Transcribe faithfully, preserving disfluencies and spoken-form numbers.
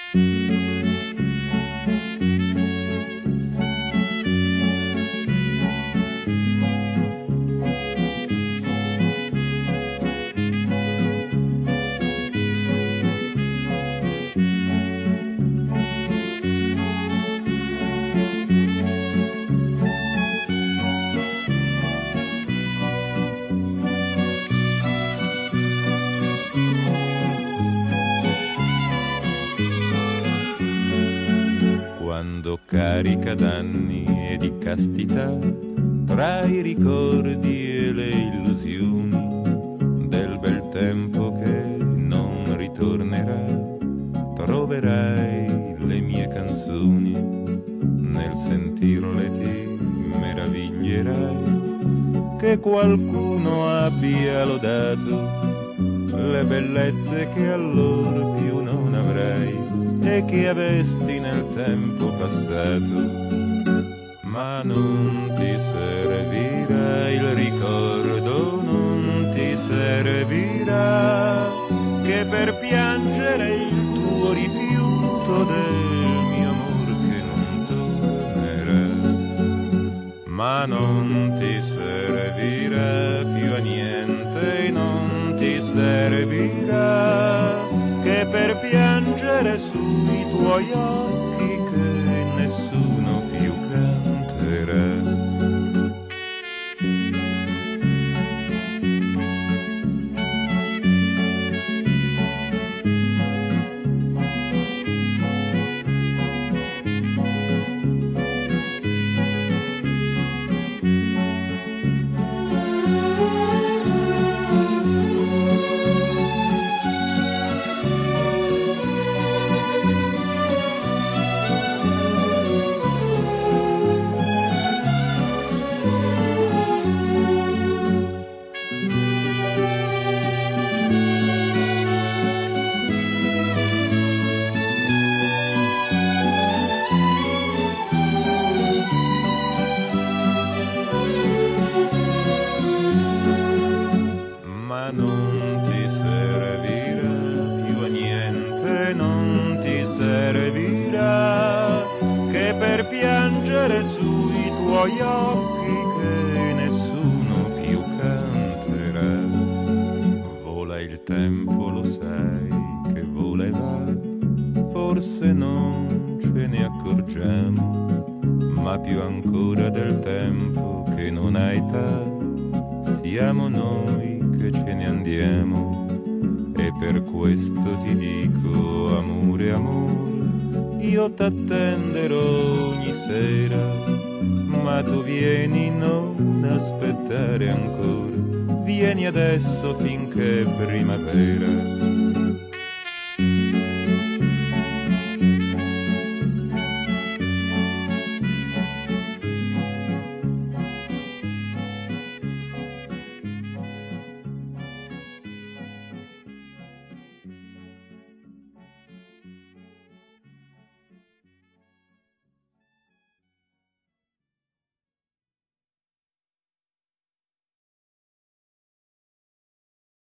Carica d'anni e di castità, tra i ricordi e le illusioni del bel tempo che non ritornerà, troverai le mie canzoni, nel sentirle ti meraviglierai che qualcuno abbia lodato le bellezze che allora più non avrai e che avesti nel tempo passato, ma non ti servirà il ricordo, non ti servirà che per piangere il tuo rifiuto del mio amor che non tornerà, ma non ti servirà più a niente, non ti servirà che per piangere sui tuoi occhi che nessuno più canterà. Sui tuoi occhi che nessuno più canterà. Vola il tempo, lo sai che vola e va, forse non ce ne accorgiamo, ma più ancora del tempo che non ha età, siamo noi che ce ne andiamo. E per questo ti dico, amore, amore, io t'attenderò ogni sera, ma tu vieni, non aspettare ancora, vieni adesso finché è primavera.